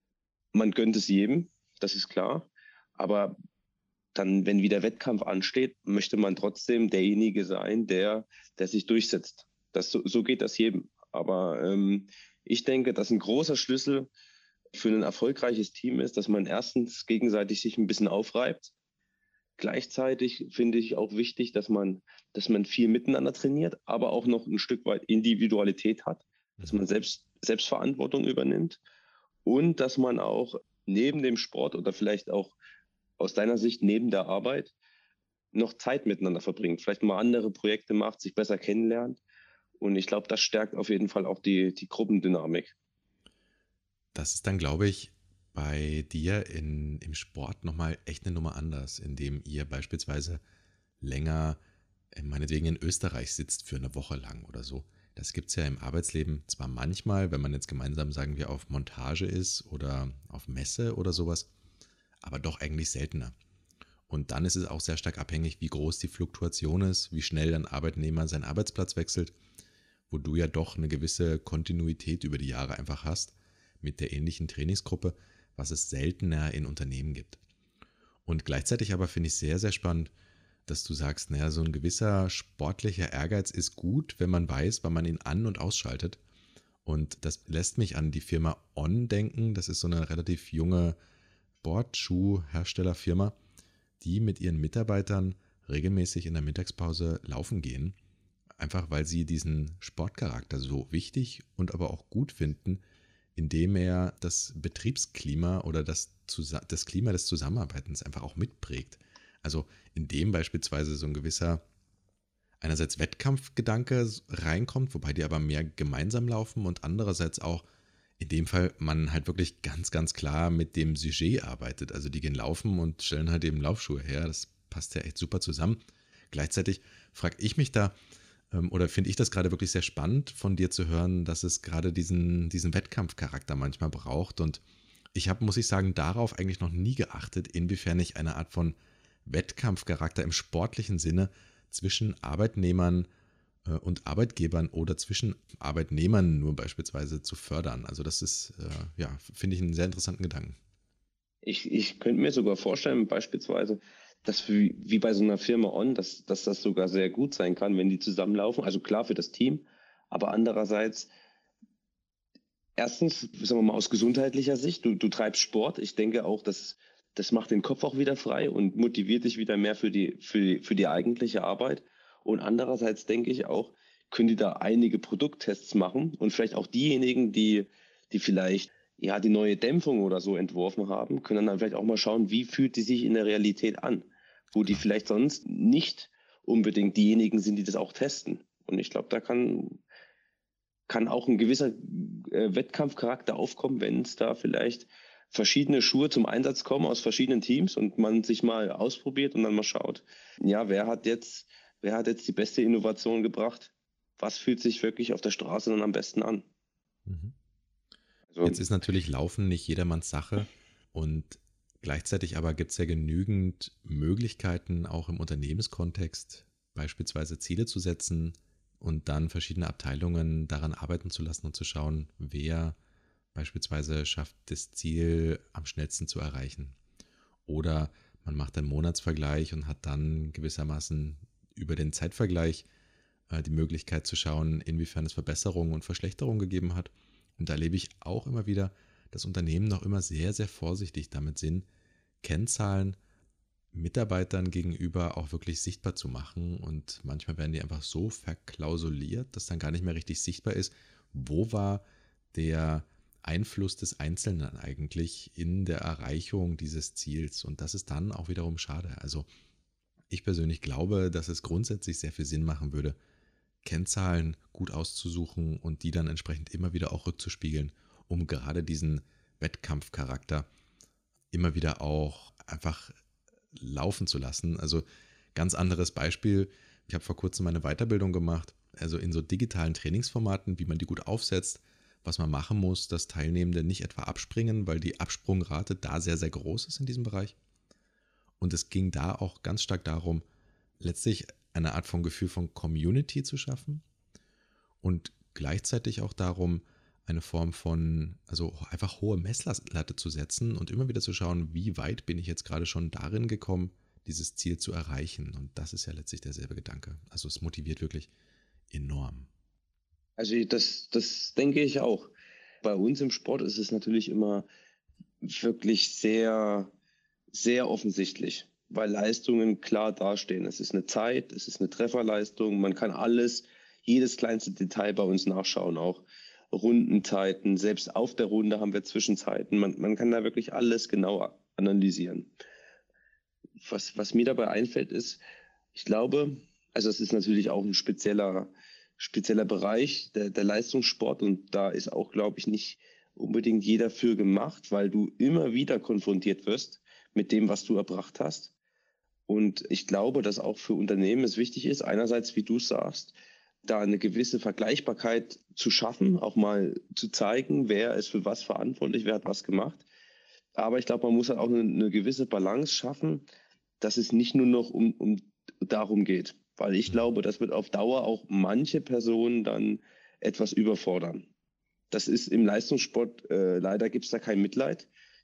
man gönnt es jedem, das ist klar, aber dann, wenn wieder Wettkampf ansteht, möchte man trotzdem derjenige sein, der, der sich durchsetzt. Das, so, so geht das jedem. Aber ähm, ich denke, dass ein großer Schlüssel für ein erfolgreiches Team ist, dass man erstens gegenseitig sich ein bisschen aufreibt. Gleichzeitig finde ich auch wichtig, dass man, dass man viel miteinander trainiert, aber auch noch ein Stück weit Individualität hat, dass Mhm. man selbst Selbstverantwortung übernimmt und dass man auch neben dem Sport oder vielleicht auch aus deiner Sicht neben der Arbeit noch Zeit miteinander verbringt, vielleicht mal andere Projekte macht, sich besser kennenlernt. Und ich glaube, das stärkt auf jeden Fall auch die, die Gruppendynamik. Das ist dann, glaube ich, bei dir in, im Sport nochmal echt eine Nummer anders, indem ihr beispielsweise länger, äh, meinetwegen in Österreich sitzt für eine Woche lang oder so. Das gibt es ja im Arbeitsleben zwar manchmal, wenn man jetzt gemeinsam, sagen wir, auf Montage ist oder auf Messe oder sowas, aber doch eigentlich seltener. Und dann ist es auch sehr stark abhängig, wie groß die Fluktuation ist, wie schnell ein Arbeitnehmer seinen Arbeitsplatz wechselt. wo du ja doch eine gewisse Kontinuität über die Jahre einfach hast mit der ähnlichen Trainingsgruppe, was es seltener in Unternehmen gibt. Und gleichzeitig aber finde ich sehr, sehr spannend, dass du sagst, naja, so ein gewisser sportlicher Ehrgeiz ist gut, wenn man weiß, wann man ihn an- und ausschaltet. Und das lässt mich an die Firma On denken. Das ist so eine relativ junge Sportschuhherstellerfirma, die mit ihren Mitarbeitern regelmäßig in der Mittagspause laufen gehen. Einfach weil sie diesen Sportcharakter so wichtig und aber auch gut finden, indem er das Betriebsklima oder das, das Klima des Zusammenarbeitens einfach auch mitprägt. Also indem beispielsweise so ein gewisser einerseits Wettkampfgedanke reinkommt, wobei die aber mehr gemeinsam laufen und andererseits auch in dem Fall man halt wirklich ganz, ganz klar mit dem Sujet arbeitet. Also die gehen laufen und stellen halt eben Laufschuhe her. Das passt ja echt super zusammen. Gleichzeitig frage ich mich da, ähm, oder finde ich das gerade wirklich sehr spannend von dir zu hören, dass es gerade diesen, diesen Wettkampfcharakter manchmal braucht. Und ich habe, muss ich sagen, darauf eigentlich noch nie geachtet, inwiefern ich eine Art von Wettkampfcharakter im sportlichen Sinne zwischen Arbeitnehmern äh, und Arbeitgebern oder zwischen Arbeitnehmern nur beispielsweise zu fördern. Also das ist, äh, ja, finde ich einen sehr interessanten Gedanken. Ich, ich könnte mir sogar vorstellen, beispielsweise, dass wie, wie bei so einer Firma On, dass, dass das sogar sehr gut sein kann, wenn die zusammenlaufen. Also klar für das Team, aber andererseits, erstens, sagen wir mal aus gesundheitlicher Sicht, du, du treibst Sport. Ich denke auch, dass das macht den Kopf auch wieder frei und motiviert dich wieder mehr für die, für die, für die eigentliche Arbeit. Und andererseits denke ich auch, können die da einige Produkttests machen und vielleicht auch diejenigen, die, die vielleicht ja die neue Dämpfung oder so entworfen haben, können dann vielleicht auch mal schauen, wie fühlt die sich in der Realität an, wo die Klar. vielleicht sonst nicht unbedingt diejenigen sind, die das auch testen. Und ich glaube, da kann, kann auch ein gewisser äh, Wettkampfcharakter aufkommen, wenn es da vielleicht verschiedene Schuhe zum Einsatz kommen aus verschiedenen Teams und man sich mal ausprobiert und dann mal schaut, ja, wer hat jetzt, wer hat jetzt die beste Innovation gebracht? Was fühlt sich wirklich auf der Straße dann am besten an? Mhm. Also, Jetzt ist natürlich Laufen nicht jedermanns Sache und gleichzeitig aber gibt es ja genügend Möglichkeiten, auch im Unternehmenskontext beispielsweise Ziele zu setzen und dann verschiedene Abteilungen daran arbeiten zu lassen und zu schauen, wer beispielsweise schafft, das Ziel am schnellsten zu erreichen. Oder man macht einen Monatsvergleich und hat dann gewissermaßen über den Zeitvergleich äh, die Möglichkeit zu schauen, inwiefern es Verbesserungen und Verschlechterungen gegeben hat. Und da erlebe ich auch immer wieder, dass Unternehmen noch immer sehr, sehr vorsichtig damit sind, Kennzahlen Mitarbeitern gegenüber auch wirklich sichtbar zu machen. Und manchmal werden die einfach so verklausuliert, dass dann gar nicht mehr richtig sichtbar ist, wo war der Einfluss des Einzelnen eigentlich in der Erreichung dieses Ziels. Und das ist dann auch wiederum schade. Also ich persönlich glaube, dass es grundsätzlich sehr viel Sinn machen würde, Kennzahlen gut auszusuchen und die dann entsprechend immer wieder auch rückzuspiegeln, um gerade diesen Wettkampfcharakter immer wieder auch einfach laufen zu lassen. Also ganz anderes Beispiel, ich habe vor kurzem eine Weiterbildung gemacht, also in so digitalen Trainingsformaten, wie man die gut aufsetzt, was man machen muss, dass Teilnehmende nicht etwa abspringen, weil die Absprungrate da sehr, sehr groß ist in diesem Bereich. Und es ging da auch ganz stark darum, letztlich eine Art von Gefühl von Community zu schaffen und gleichzeitig auch darum, eine Form von, also einfach hohe Messlatte zu setzen und immer wieder zu schauen, wie weit bin ich jetzt gerade schon darin gekommen, dieses Ziel zu erreichen. Und das ist ja letztlich derselbe Gedanke. Also es motiviert wirklich enorm. also das, das denke ich auch. Bei uns im Sport ist es natürlich immer wirklich sehr, sehr offensichtlich, weil Leistungen klar dastehen. Es ist eine Zeit, es ist eine Trefferleistung, man kann alles, jedes kleinste Detail bei uns nachschauen, auch Rundenzeiten, selbst auf der Runde haben wir Zwischenzeiten. Man, man kann da wirklich alles genau analysieren. Was, was mir dabei einfällt, ist, ich glaube, also es ist natürlich auch ein spezieller, spezieller Bereich, der, der Leistungssport, und da ist auch, glaube ich, nicht unbedingt jeder für gemacht, weil du immer wieder konfrontiert wirst mit dem, was du erbracht hast. Und ich glaube, dass auch für Unternehmen es wichtig ist, einerseits, wie du sagst, da eine gewisse Vergleichbarkeit zu schaffen, auch mal zu zeigen, wer ist für was verantwortlich, wer hat was gemacht. Aber ich glaube, man muss halt auch eine, eine gewisse Balance schaffen, dass es nicht nur noch um, um darum geht. Weil ich Mhm. glaube, das wird auf Dauer auch manche Personen dann etwas überfordern. Das ist im Leistungssport, äh, leider gibt es da kein Mitleid.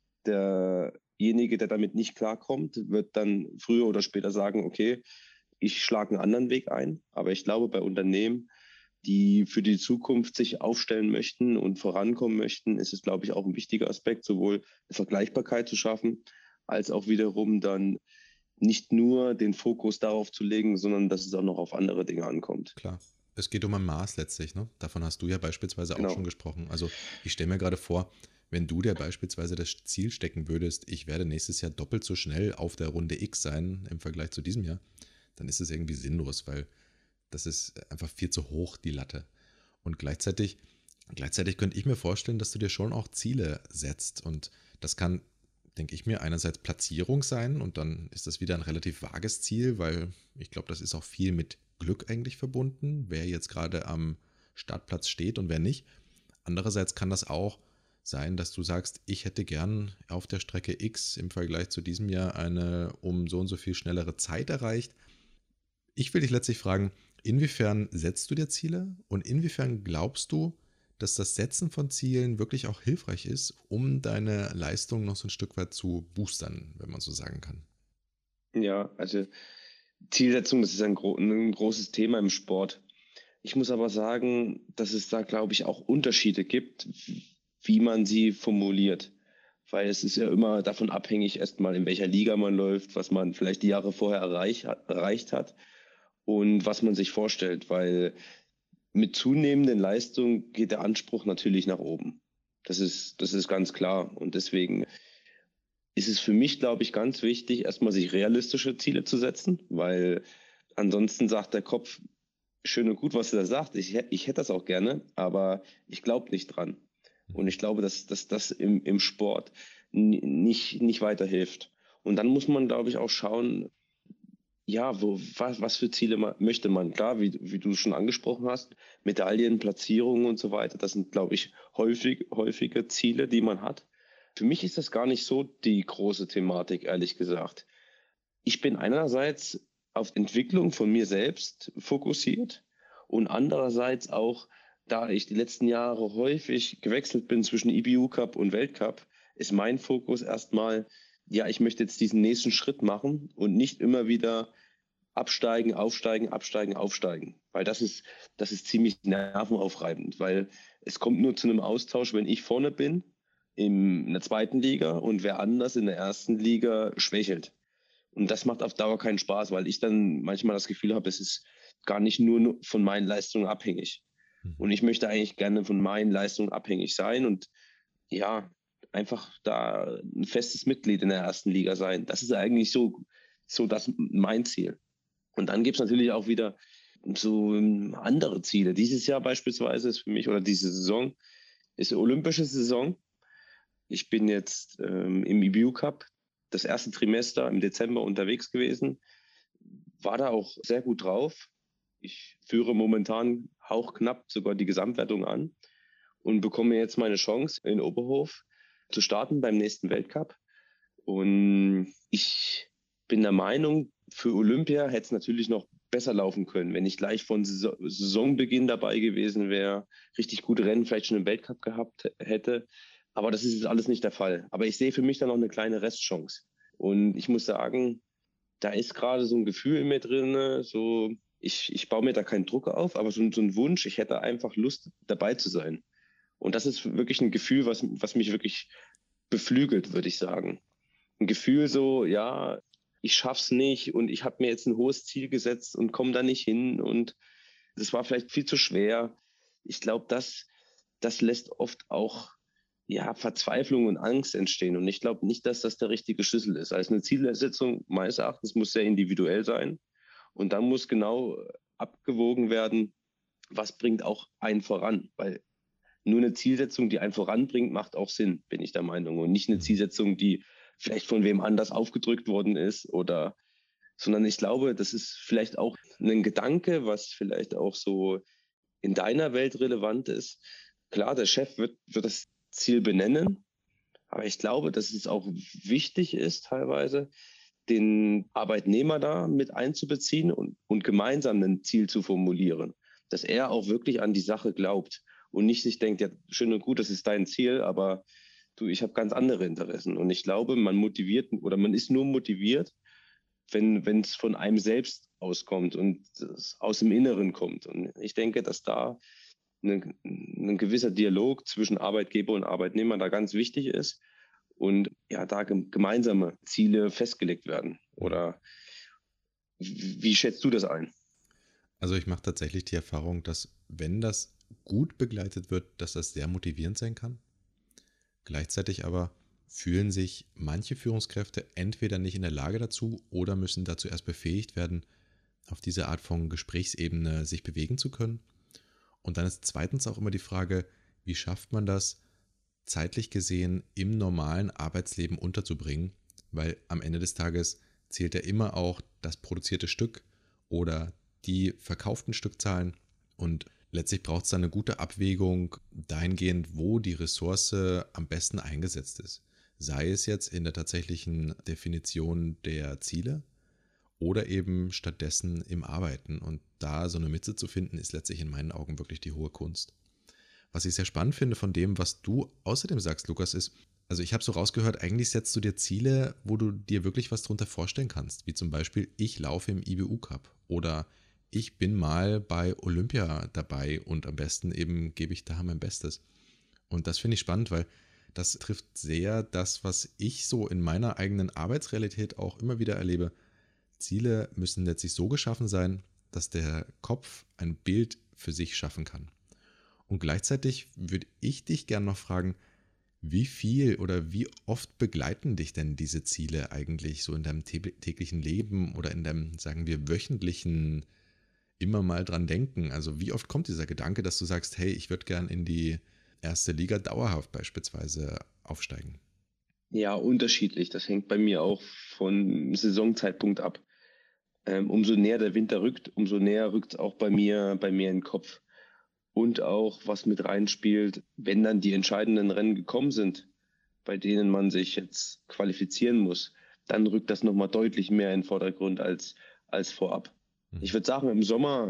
Derjenige, der damit nicht klarkommt, wird dann früher oder später sagen, okay, ich schlage einen anderen Weg ein. Aber ich glaube, bei Unternehmen, die für die Zukunft sich aufstellen möchten und vorankommen möchten, ist es, glaube ich, auch ein wichtiger Aspekt, sowohl eine Vergleichbarkeit zu schaffen, als auch wiederum dann nicht nur den Fokus darauf zu legen, sondern dass es auch noch auf andere Dinge ankommt. Klar. Es geht um ein Maß letztlich, ne? Davon hast du ja beispielsweise auch Genau. schon gesprochen. Also ich stelle mir gerade vor, wenn du dir beispielsweise das Ziel stecken würdest, ich werde nächstes Jahr doppelt so schnell auf der Runde X sein im Vergleich zu diesem Jahr, dann ist es irgendwie sinnlos, weil das ist einfach viel zu hoch, die Latte. Und gleichzeitig, gleichzeitig könnte ich mir vorstellen, dass du dir schon auch Ziele setzt. Und das kann, denke ich mir, einerseits Platzierung sein und dann ist das wieder ein relativ vages Ziel, weil ich glaube, das ist auch viel mit Glück eigentlich verbunden, wer jetzt gerade am Startplatz steht und wer nicht. Andererseits kann das auch sein, dass du sagst, ich hätte gern auf der Strecke X im Vergleich zu diesem Jahr eine um so und so viel schnellere Zeit erreicht. Ich will dich letztlich fragen, inwiefern setzt du dir Ziele und inwiefern glaubst du, dass das Setzen von Zielen wirklich auch hilfreich ist, um deine Leistung noch so ein Stück weit zu boostern, wenn man so sagen kann? Ja, also Zielsetzung, das ist ein, gro ein großes Thema im Sport. Ich muss aber sagen, dass es da, glaube ich, auch Unterschiede gibt, wie man sie formuliert. Weil es ist ja immer davon abhängig, erstmal in welcher Liga man läuft, was man vielleicht die Jahre vorher erreich, erreicht hat und was man sich vorstellt. Weil mit zunehmenden Leistungen geht der Anspruch natürlich nach oben. Das ist, das ist ganz klar. Und deswegen ist es für mich, glaube ich, ganz wichtig, erstmal sich realistische Ziele zu setzen, weil ansonsten sagt der Kopf, schön und gut, was er da sagt, ich, ich hätte das auch gerne, aber ich glaube nicht dran. Und ich glaube, dass, dass das im, im Sport nicht, nicht weiterhilft. Und dann muss man, glaube ich, auch schauen, ja, wo, was, was für Ziele man, möchte man. Klar, wie, wie du schon angesprochen hast, Medaillen, Platzierungen und so weiter, das sind, glaube ich, häufig, häufige Ziele, die man hat. Für mich ist das gar nicht so die große Thematik, ehrlich gesagt. Ich bin einerseits auf Entwicklung von mir selbst fokussiert und andererseits auch, da ich die letzten Jahre häufig gewechselt bin zwischen I B U Cup und Weltcup, ist mein Fokus erstmal, ja, ich möchte jetzt diesen nächsten Schritt machen und nicht immer wieder absteigen, aufsteigen, absteigen, aufsteigen. Weil das ist, das ist ziemlich nervenaufreibend, weil es kommt nur zu einem Austausch, wenn ich vorne bin in der zweiten Liga und wer anders in der ersten Liga schwächelt. Und das macht auf Dauer keinen Spaß, weil ich dann manchmal das Gefühl habe, es ist gar nicht nur von meinen Leistungen abhängig. Und ich möchte eigentlich gerne von meinen Leistungen abhängig sein und ja, einfach da ein festes Mitglied in der ersten Liga sein. Das ist eigentlich so, so das mein Ziel. Und dann gibt es natürlich auch wieder so andere Ziele. Dieses Jahr beispielsweise ist für mich, oder diese Saison, ist eine olympische Saison. Ich bin jetzt ähm, im I B U Cup das erste Trimester im Dezember unterwegs gewesen, war da auch sehr gut drauf. Ich führe momentan hauchknapp sogar die Gesamtwertung an und bekomme jetzt meine Chance in Oberhof zu starten beim nächsten Weltcup. Und ich bin der Meinung, für Olympia hätte es natürlich noch besser laufen können, wenn ich gleich von Saisonbeginn dabei gewesen wäre, richtig gute Rennen vielleicht schon im Weltcup gehabt hätte. Aber das ist jetzt alles nicht der Fall. Aber ich sehe für mich da noch eine kleine Restchance. Und ich muss sagen, da ist gerade so ein Gefühl in mir drin, so ich, ich baue mir da keinen Druck auf, aber so, so ein Wunsch, ich hätte einfach Lust, dabei zu sein. Und das ist wirklich ein Gefühl, was, was mich wirklich beflügelt, würde ich sagen. Ein Gefühl so, ja, ich schaff's nicht und ich habe mir jetzt ein hohes Ziel gesetzt und komme da nicht hin und das war vielleicht viel zu schwer. Ich glaube, das, das lässt oft auch ja, Verzweiflung und Angst entstehen. Und ich glaube nicht, dass das der richtige Schlüssel ist. Also eine Zielsetzung meines Erachtens muss sehr individuell sein. Und dann muss genau abgewogen werden, was bringt auch einen voran. Weil nur eine Zielsetzung, die einen voranbringt, macht auch Sinn, bin ich der Meinung. Und nicht eine Zielsetzung, die vielleicht von wem anders aufgedrückt worden ist oder, sondern ich glaube, das ist vielleicht auch ein Gedanke, was vielleicht auch so in deiner Welt relevant ist. Klar, der Chef wird, wird das Ziel benennen, aber ich glaube, dass es auch wichtig ist, teilweise den Arbeitnehmer da mit einzubeziehen und, und gemeinsam ein Ziel zu formulieren. dass er auch wirklich an die Sache glaubt und nicht sich denkt, ja, schön und gut, das ist dein Ziel, aber du, ich habe ganz andere Interessen. Und ich glaube, man motiviert oder man ist nur motiviert, wenn wenn es von einem selbst auskommt und es aus dem Inneren kommt. Und ich denke, dass da ein, ein gewisser Dialog zwischen Arbeitgeber und Arbeitnehmer da ganz wichtig ist und ja, da gemeinsame Ziele festgelegt werden. Oder wie schätzt du das ein? Also ich mache tatsächlich die Erfahrung, dass wenn das gut begleitet wird, dass das sehr motivierend sein kann. Gleichzeitig aber fühlen sich manche Führungskräfte entweder nicht in der Lage dazu oder müssen dazu erst befähigt werden, auf diese Art von Gesprächsebene sich bewegen zu können. Und dann ist zweitens auch immer die Frage, wie schafft man das, zeitlich gesehen im normalen Arbeitsleben unterzubringen, weil am Ende des Tages zählt ja immer auch das produzierte Stück oder die verkauften Stückzahlen und letztlich braucht es dann eine gute Abwägung dahingehend, wo die Ressource am besten eingesetzt ist. Sei es jetzt in der tatsächlichen Definition der Ziele oder eben stattdessen im Arbeiten. Und da so eine Mitte zu finden, ist letztlich in meinen Augen wirklich die hohe Kunst. Was ich sehr spannend finde von dem, was du außerdem sagst, Lukas, ist, also ich habe so rausgehört, eigentlich setzt du dir Ziele, wo du dir wirklich was drunter vorstellen kannst, wie zum Beispiel, ich laufe im I B U-Cup oder ich bin mal bei Olympia dabei und am besten eben gebe ich da mein Bestes. Und das finde ich spannend, weil das trifft sehr das, was ich so in meiner eigenen Arbeitsrealität auch immer wieder erlebe. Ziele müssen letztlich so geschaffen sein, dass der Kopf ein Bild für sich schaffen kann. Und gleichzeitig würde ich dich gerne noch fragen, wie viel oder wie oft begleiten dich denn diese Ziele eigentlich so in deinem täglichen Leben oder in deinem, sagen wir, wöchentlichen immer mal dran denken? Also wie oft kommt dieser Gedanke, dass du sagst, hey, ich würde gern in die erste Liga dauerhaft beispielsweise aufsteigen? Ja, unterschiedlich. Das hängt bei mir auch von Saisonzeitpunkt ab. Ähm, umso näher der Winter rückt, umso näher rückt es auch bei mir, bei mir in den Kopf. Und auch, was mit reinspielt, wenn dann die entscheidenden Rennen gekommen sind, bei denen man sich jetzt qualifizieren muss, dann rückt das nochmal deutlich mehr in den Vordergrund als, als vorab. Mhm. Ich würde sagen, im Sommer,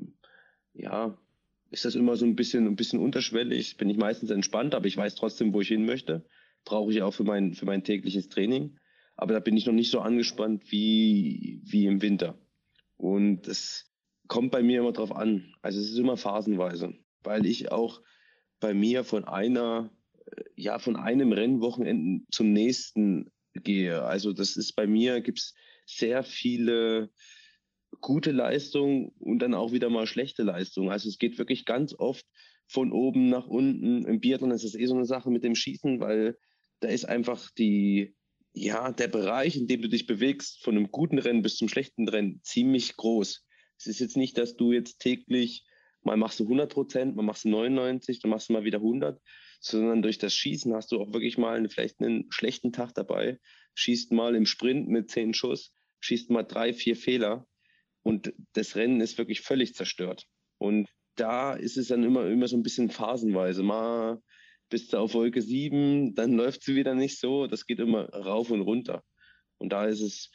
ja, ist das immer so ein bisschen, ein bisschen unterschwellig. Bin ich meistens entspannt, aber ich weiß trotzdem, wo ich hin möchte. Brauche ich auch für mein, für mein tägliches Training. Aber da bin ich noch nicht so angespannt wie, wie im Winter. Und es kommt bei mir immer drauf an. Also es ist immer phasenweise, weil ich auch bei mir von einer, ja, von einem Rennwochenende zum nächsten gehe. Also das ist bei mir, gibt es sehr viele gute Leistungen und dann auch wieder mal schlechte Leistungen. Also es geht wirklich ganz oft von oben nach unten. Im Biathlon ist es eh so eine Sache mit dem Schießen, weil da ist einfach die, ja, der Bereich, in dem du dich bewegst, von einem guten Rennen bis zum schlechten Rennen, ziemlich groß. Es ist jetzt nicht, dass du jetzt täglich mal machst du hundert Prozent, mal machst du neunundneunzig, dann machst du mal wieder hundert, sondern durch das Schießen hast du auch wirklich mal einen, vielleicht einen schlechten Tag dabei, schießt mal im Sprint mit zehn Schuss, schießt mal drei, vier Fehler und das Rennen ist wirklich völlig zerstört. Und da ist es dann immer, immer so ein bisschen phasenweise. Mal bist du auf Wolke sieben, dann läuft sie wieder nicht so. Das geht immer rauf und runter. Und da ist es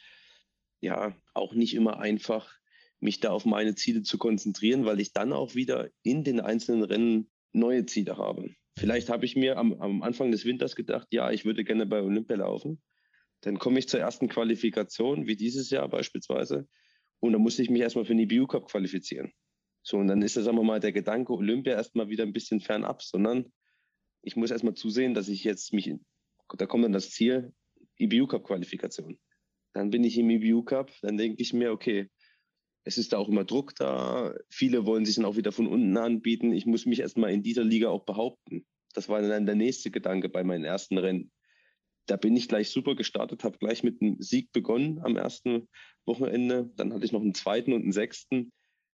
ja auch nicht immer einfach, mich da auf meine Ziele zu konzentrieren, weil ich dann auch wieder in den einzelnen Rennen neue Ziele habe. Vielleicht habe ich mir am, am Anfang des Winters gedacht, ja, ich würde gerne bei Olympia laufen. Dann komme ich zur ersten Qualifikation, wie dieses Jahr beispielsweise. Und dann musste ich mich erstmal für den I B U-Cup qualifizieren. So, und dann ist, das, sagen wir mal, der Gedanke Olympia erstmal wieder ein bisschen fernab, sondern ich muss erstmal zusehen, dass ich jetzt mich, da kommt dann das Ziel, I B U-Cup-Qualifikation. Dann bin ich im I B U-Cup, dann denke ich mir, okay, es ist da auch immer Druck da. Viele wollen sich dann auch wieder von unten anbieten. Ich muss mich erstmal in dieser Liga auch behaupten. Das war dann der nächste Gedanke bei meinen ersten Rennen. Da bin ich gleich super gestartet, habe gleich mit einem Sieg begonnen am ersten Wochenende. Dann hatte ich noch einen zweiten und einen sechsten.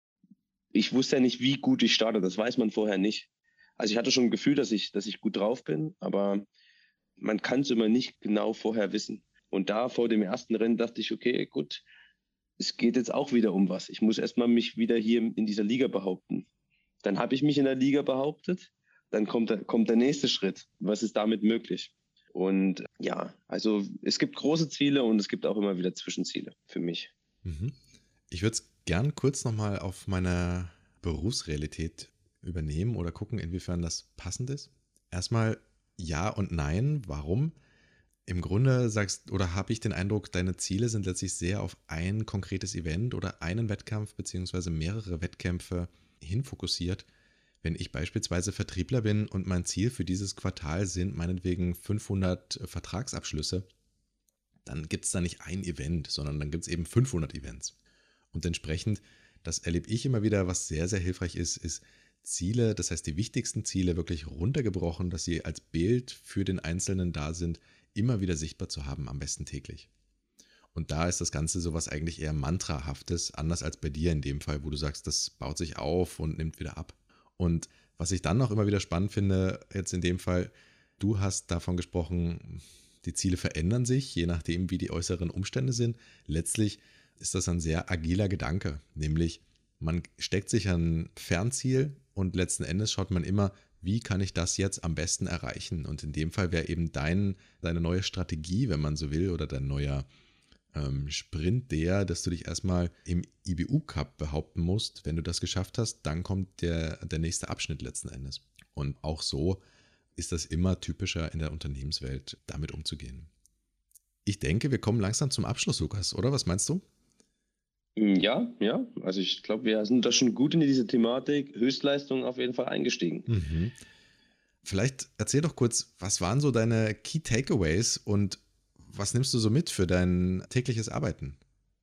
Ich wusste ja nicht, wie gut ich starte. Das weiß man vorher nicht. Also ich hatte schon ein Gefühl, dass ich, dass ich gut drauf bin, aber man kann es immer nicht genau vorher wissen. Und da vor dem ersten Rennen dachte ich, okay, gut, es geht jetzt auch wieder um was. Ich muss erstmal mich wieder hier in dieser Liga behaupten. Dann habe ich mich in der Liga behauptet. Dann kommt der, kommt der nächste Schritt. Was ist damit möglich? Und ja, also es gibt große Ziele und es gibt auch immer wieder Zwischenziele für mich. Ich würde es gern kurz nochmal auf meine Berufsrealität übernehmen oder gucken, inwiefern das passend ist? Erstmal ja und nein. Warum? Im Grunde sagst oder habe ich den Eindruck, deine Ziele sind letztlich sehr auf ein konkretes Event oder einen Wettkampf beziehungsweise mehrere Wettkämpfe hinfokussiert. Wenn ich beispielsweise Vertriebler bin und mein Ziel für dieses Quartal sind meinetwegen fünfhundert Vertragsabschlüsse, dann gibt es da nicht ein Event, sondern dann gibt es eben fünfhundert Events. Und entsprechend, das erlebe ich immer wieder, was sehr, sehr hilfreich ist, ist Ziele, das heißt die wichtigsten Ziele wirklich runtergebrochen, dass sie als Bild für den Einzelnen da sind, immer wieder sichtbar zu haben, am besten täglich. Und da ist das Ganze sowas eigentlich eher Mantrahaftes, anders als bei dir in dem Fall, wo du sagst, das baut sich auf und nimmt wieder ab. Und was ich dann auch immer wieder spannend finde, jetzt in dem Fall, du hast davon gesprochen, die Ziele verändern sich, je nachdem, wie die äußeren Umstände sind. Letztlich ist das ein sehr agiler Gedanke, nämlich man steckt sich ein Fernziel und letzten Endes schaut man immer, wie kann ich das jetzt am besten erreichen? Und in dem Fall wäre eben dein, deine neue Strategie, wenn man so will, oder dein neuer ähm, Sprint der, dass du dich erstmal im I B U-Cup behaupten musst. Wenn du das geschafft hast, dann kommt der, der nächste Abschnitt letzten Endes. Und auch so ist das immer typischer in der Unternehmenswelt, damit umzugehen. Ich denke, wir kommen langsam zum Abschluss, Lukas, oder? Was meinst du? Ja, ja. Also ich glaube, wir sind da schon gut in diese Thematik Höchstleistung auf jeden Fall eingestiegen. Mhm. Vielleicht erzähl doch kurz, was waren so deine Key Takeaways und was nimmst du so mit für dein tägliches Arbeiten?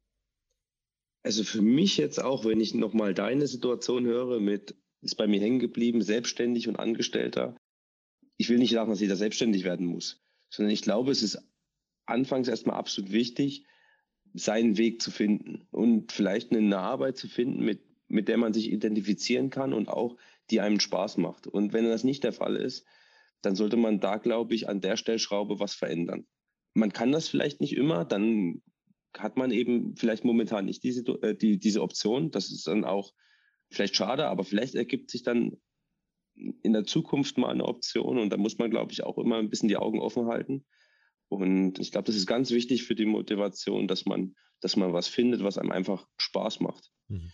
Also für mich jetzt auch, wenn ich nochmal deine Situation höre mit, ist bei mir hängen geblieben, selbstständig und Angestellter. Ich will nicht sagen, dass jeder selbstständig werden muss, sondern ich glaube, es ist anfangs erstmal absolut wichtig, seinen Weg zu finden und vielleicht eine Arbeit zu finden, mit, mit der man sich identifizieren kann und auch die einem Spaß macht. Und wenn das nicht der Fall ist, dann sollte man da, glaube ich, an der Stellschraube was verändern. Man kann das vielleicht nicht immer, dann hat man eben vielleicht momentan nicht diese, äh, die, diese Option. Das ist dann auch vielleicht schade, aber vielleicht ergibt sich dann in der Zukunft mal eine Option und da muss man, glaube ich, auch immer ein bisschen die Augen offen halten. Und ich glaube, das ist ganz wichtig für die Motivation, dass man, dass man was findet, was einem einfach Spaß macht.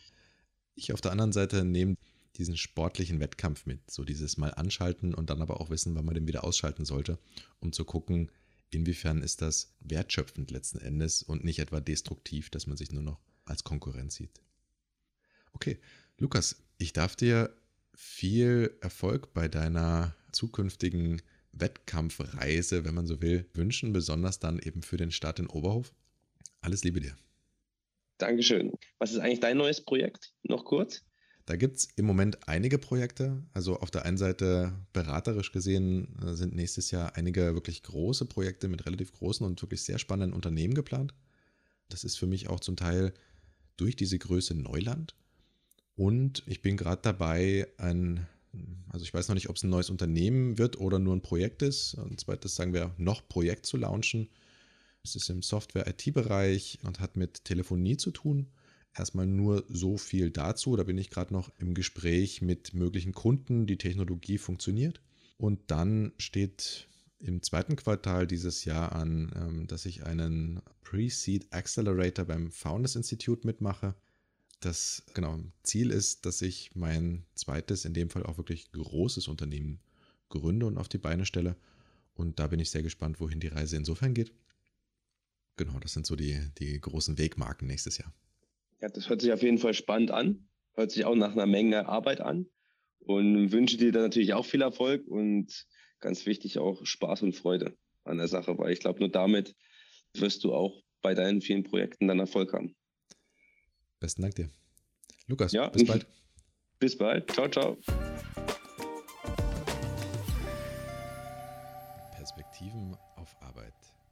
Ich auf der anderen Seite nehme diesen sportlichen Wettkampf mit, so dieses Mal anschalten und dann aber auch wissen, wann man den wieder ausschalten sollte, um zu gucken, inwiefern ist das wertschöpfend letzten Endes und nicht etwa destruktiv, dass man sich nur noch als Konkurrent sieht. Okay, Lukas, ich darf dir viel Erfolg bei deiner zukünftigen Wettkampfreise, wenn man so will, wünschen, besonders dann eben für den Start in Oberhof. Alles Liebe dir. Dankeschön. Was ist eigentlich dein neues Projekt? Noch kurz? Da gibt es im Moment einige Projekte. Also auf der einen Seite beraterisch gesehen sind nächstes Jahr einige wirklich große Projekte mit relativ großen und wirklich sehr spannenden Unternehmen geplant. Das ist für mich auch zum Teil durch diese Größe Neuland. Und ich bin gerade dabei, ein, also ich weiß noch nicht, ob es ein neues Unternehmen wird oder nur ein Projekt ist. Und zweites sagen wir noch Projekt zu launchen. Es ist im Software-I T-Bereich und hat mit Telefonie zu tun. Erstmal nur so viel dazu. Da bin ich gerade noch im Gespräch mit möglichen Kunden. Die Technologie funktioniert. Und dann steht im zweiten Quartal dieses Jahr an, dass ich einen Pre-Seed Accelerator beim Founders Institute mitmache. Das genau, Ziel ist, dass ich mein zweites, in dem Fall auch wirklich großes Unternehmen gründe und auf die Beine stelle. Und da bin ich sehr gespannt, wohin die Reise insofern geht. Genau, das sind so die, die großen Wegmarken nächstes Jahr. Ja, das hört sich auf jeden Fall spannend an. Hört sich auch nach einer Menge Arbeit an. Und wünsche dir da natürlich auch viel Erfolg und ganz wichtig auch Spaß und Freude an der Sache, weil ich glaube, nur damit wirst du auch bei deinen vielen Projekten dann Erfolg haben. Besten Dank dir. Lukas, ja, bis bald. Bis bald. Ciao, ciao. Perspektiven auf Arbeit.